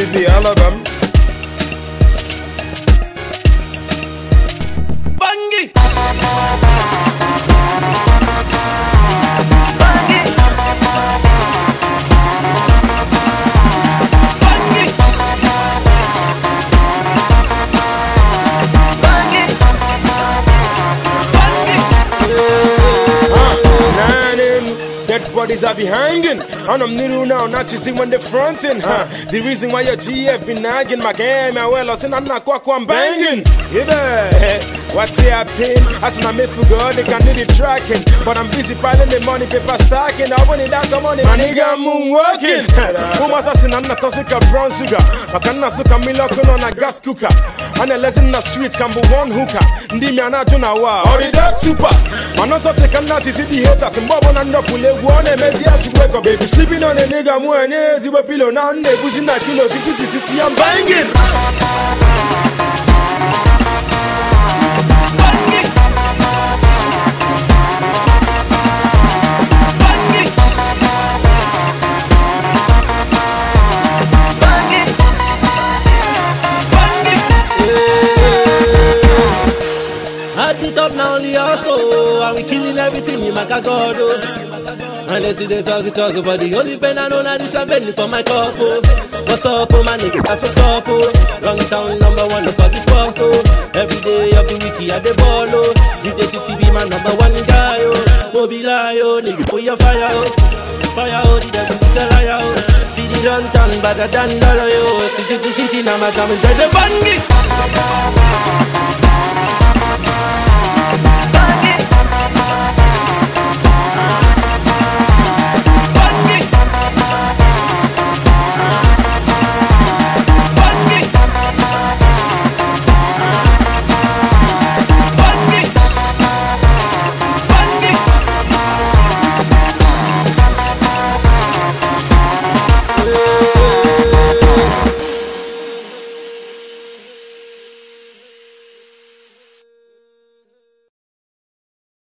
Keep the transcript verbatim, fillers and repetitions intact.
Mississippi, all of them. Bangi. Dead bodies I be hanging, and I'm new now, not you see when they're fronting, huh? The reason why your G F be nagging, my game, I well, I said I'm not quack one banging. Yeah, what's happening? As I make for God, they can do the tracking, but I'm busy piling the money, paper stacking. I want it that the money, my nigga, I'm moonwalking. Who must I say I'm not toxic of brown sugar? I cannot suck a milk on a gas cooker, and a lesson in the streets can be one hooker. Ndimi anajuna wa, or that super. Man, also take a notice see the haters and bob on and up with one M S here to wake up, baby. Sleeping on a nigga, more and easy with pillow now, and they pushing that kilo, security city, I'm banging. At the top now only also, and we killing everything in my cagodo. And they see they talk, talk about the only pen I know now this champagne for my cup. Oh. What's up, oh my nigga, that's what's up, oh. Long town number one, the fuck is spot, oh. Every day of the week, at the ball, oh. D J T T be my number one guy, oh. Mobile, oh, nigga, put your fire, oh. Fire, oh, the devil is a liar, oh. See the run town, better than dollar, oh. City to city, now my time is dead, the bangi.